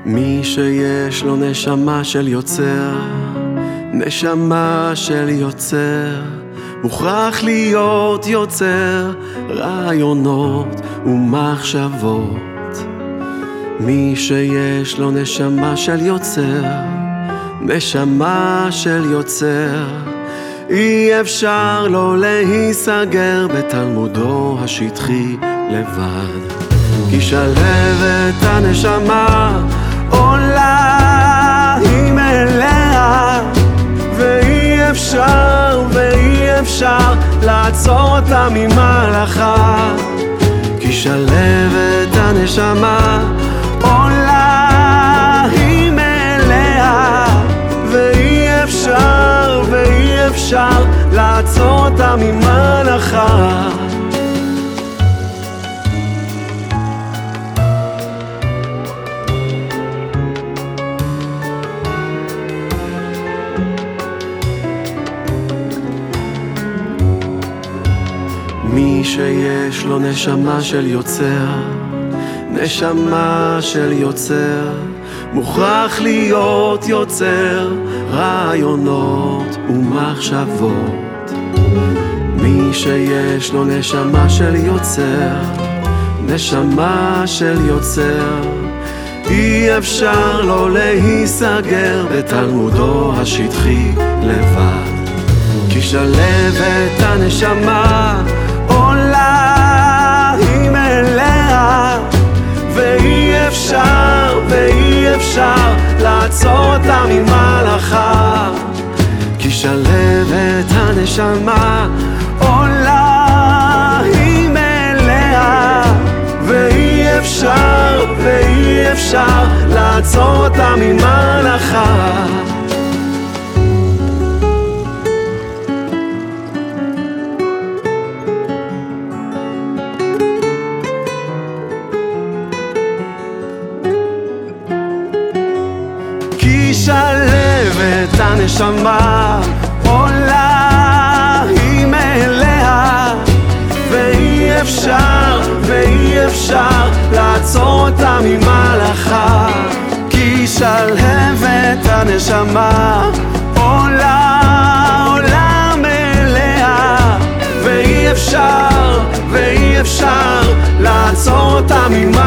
מי שיש לו נשמה של יוצר, נשמה של יוצר, מוכרח להיות יוצר רעיונות ומחשבות. מי שיש לו נשמה של יוצר, נשמה של יוצר, אי אפשר לא להיסגר בתלמודו השטחי לבד. כי שלהבת הנשמה עולה היא אליה, ואי אפשר לעצור אותה ממלאכה. כי שלהבת הנשמה עולה היא אליה, ואי אפשר לעצור אותה ממלאכה. מי שיש לו נשמה של יוצר, נשמה של יוצר, מוכרח להיות יוצר רעיונות ומחשבות. מי שיש לו נשמה של יוצר, נשמה של יוצר, אי אפשר לא להיסגר בתלמודו השטחי לבד. כי שלהבת הנשמה עולה היא אליה, ואי אפשר לעצור אותה ממלאכה. כי שלהבת הנשמה עולה היא אליה, ואי אפשר לעצור אותה ממלאכה. שלהבת הנשמה עולה היא אליה, ואי אפשר לעצור אותה ממלאכה. כי שלהבת הנשמה עולה אליה, ואי אפשר לעצור אותה ממלאכה.